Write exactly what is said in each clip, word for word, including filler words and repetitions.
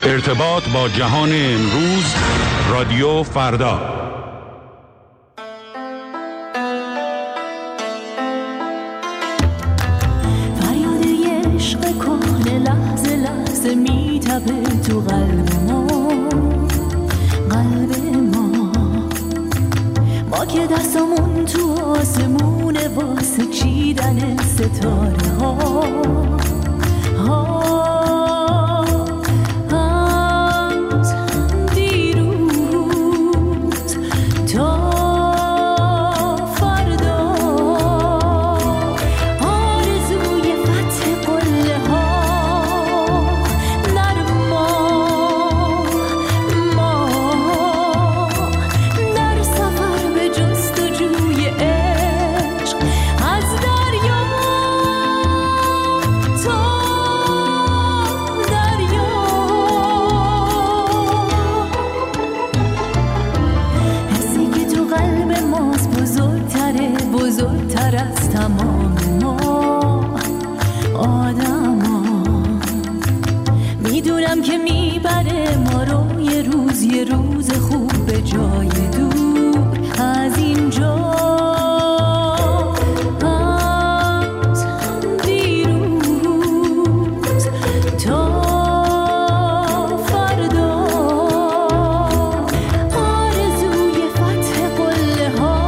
ارتباط با جهان امروز، رادیو فردا. فریاد عشق کهنه لحظه لحظه میتپه تو قلب ما، قلب ما ما که دستمون تو آسمونه واسه چیدن ستاره ها ها. بزرگتر از تمام ما آدما، میدونم که میبره ما رو یه روز یه روز خوب به جای دور از اینجا، از دیروز تا فردا. آرزوی فتح قله ها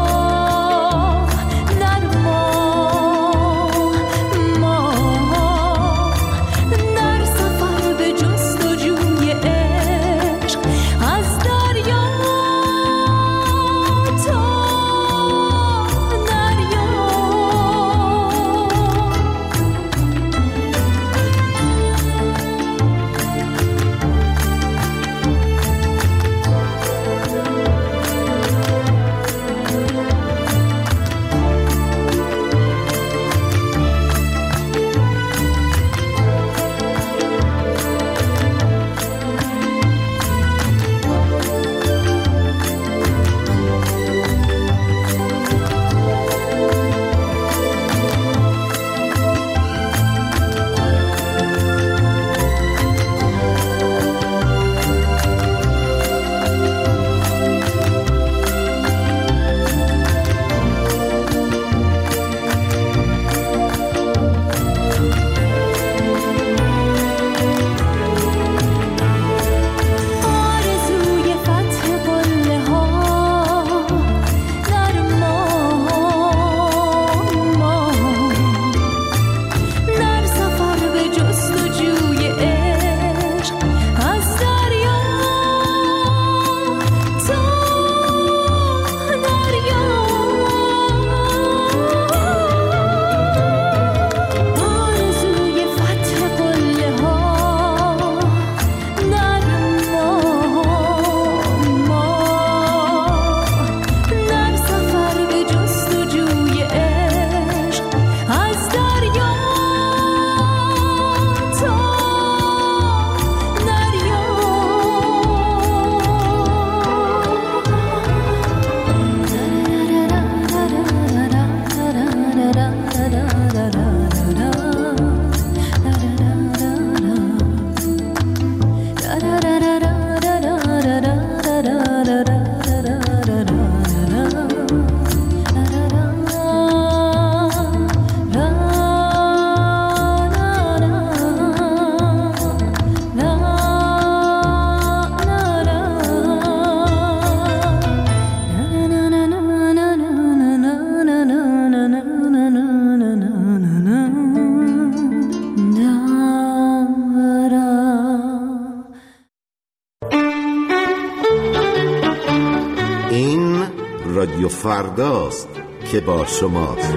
رادیو فرداست که با شماست.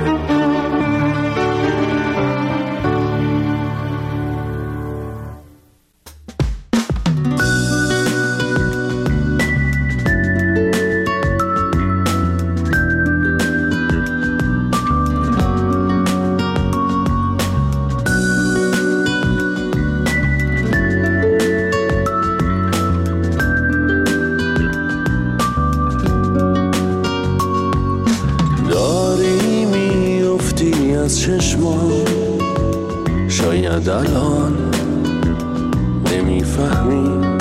شاید الان نمیفهمی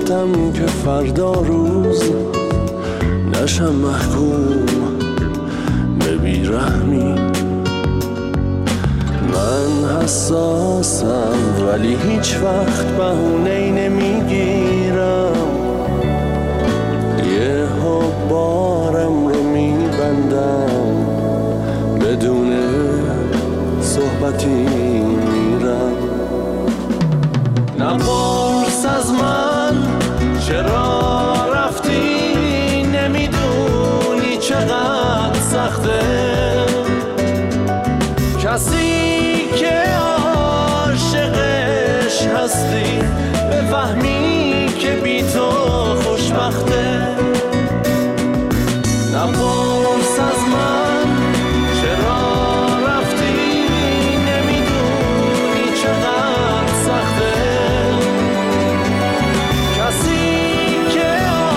گفتم که فردا روز نشم محکوم به بیرحمی. من حساسم ولی هیچ وقت بهونه‌ای نمیگیرم، یه ها بارم رو میبندم، بدون صحبتی میرم. نپرس از من چرا رفتی، نمیدونی چقدر سخته کسی که عاشقش هستی بفهمی که بی تو خوشبخته. نپرس از من چرا رفتی، نمیدونی چقدر سخته کسی که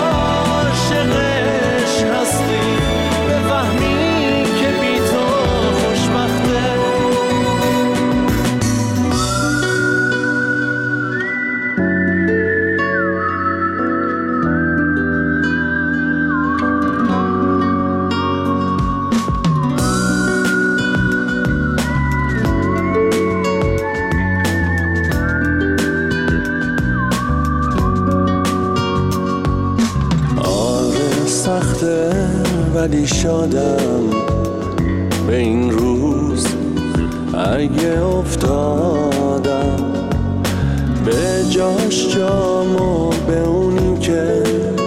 عاشقش هستی بفهمی که بی تو خوشبخته. ولی شادم به این روز اگه افتادم، به جاش جامو به اونی که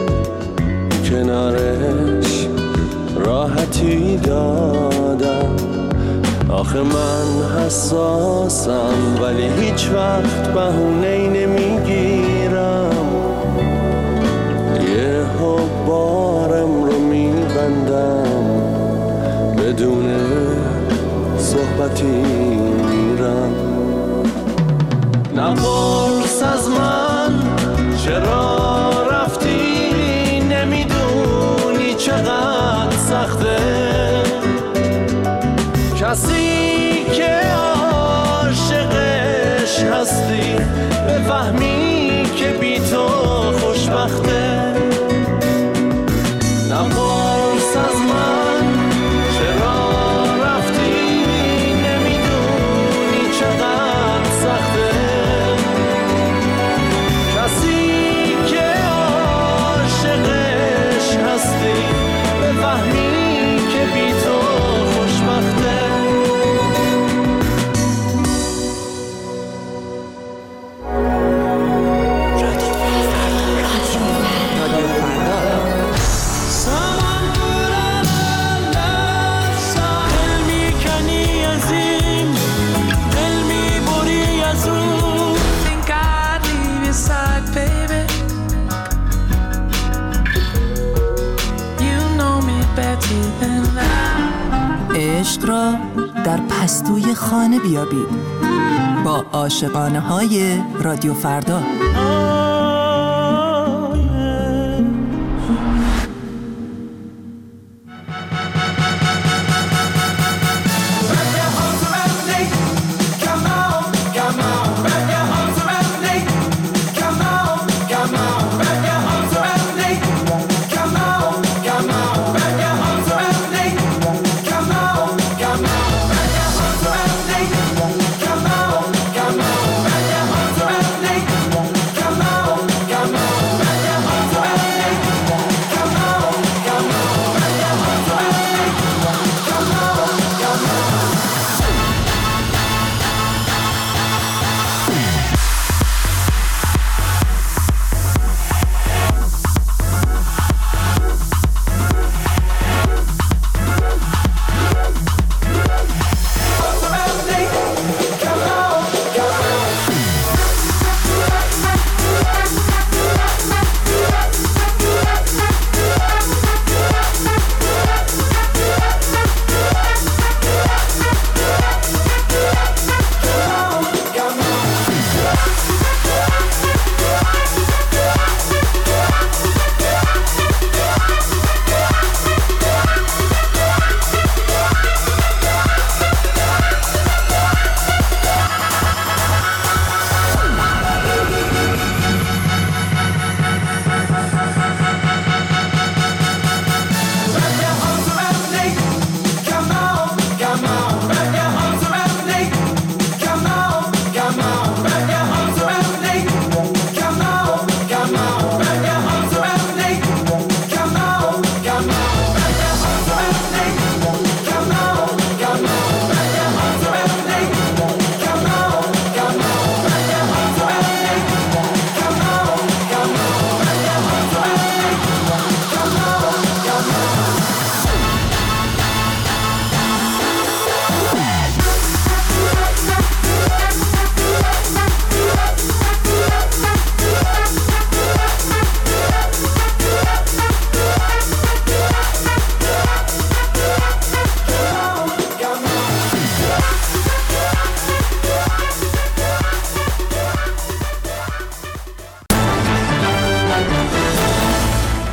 کنارش راحتی دادم. آخه من حساسم ولی هیچ وقت بهونه‌ای نمیگیرم، یه ها بارم رو میبندم، بدون صحبتی میرم. نپرس از من چرا رفتی، نمیدونی چقدر سخته کسی که عاشقش هستی بفهمی که بی تو خوشبخته. نپرس از من چرا رفتی، نمیدونی چقدر سخته کسی که عاشقش هستی بفهمی که بی تو خوشبخته. عشق را در پستوی خانه بیابید با عاشقانه های رادیو فردا. Come on.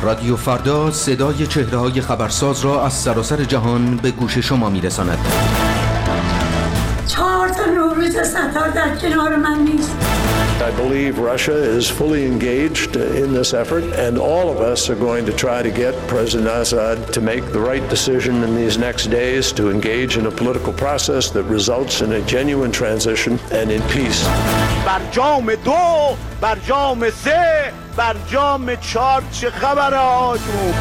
رادیو فردا صدای چهره‌های خبرساز را از سراسر جهان به گوش شما می‌رساند. چهار تا نوروز ستار در کنار من نیست. I believe Russia is fully engaged in this effort, and all of us are going to try to get President Assad to make the right decision in these next days to engage in a political process that results in a genuine transition and in peace. برجام دو، برجام سه، برجام چهار چه خبره آجوب؟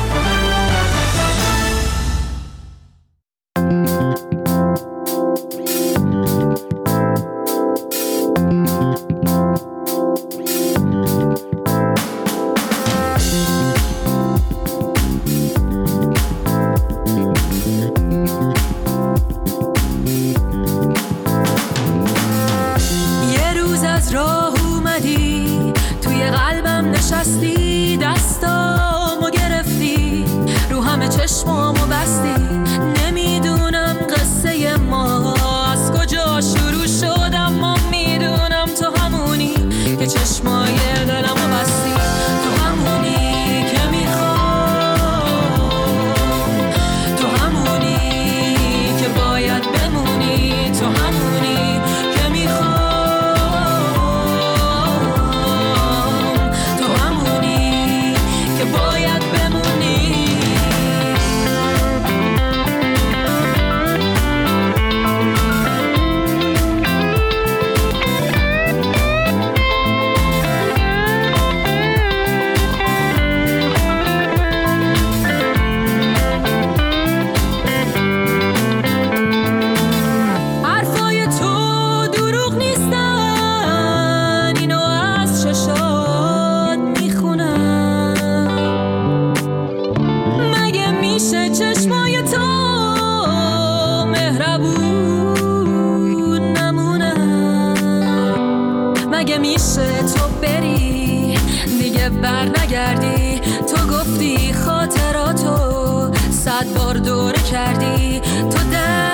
تو گفتی خاطراتو صد بار دوره کردی، تو در